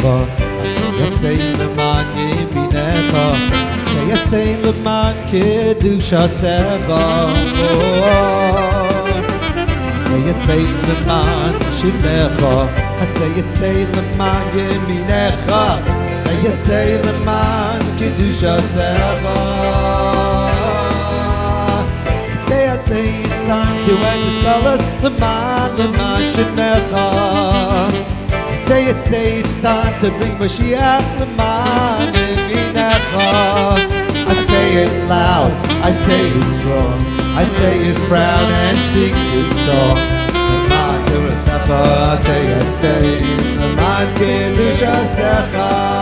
Shemecha. Say leman yeminecha. Say leman kedusha seva. Say leman Shemecha. Say leman yeminecha. Say leman kedusha seva. Say it's time to end the scholars. Leman Shemecha. Say it's time to bring Mashiach Leman Yeminecha. I say it loud, I say it strong, I say it proud and sing this song. Leman Yeruchecha, I say Leman Kedusha Secha.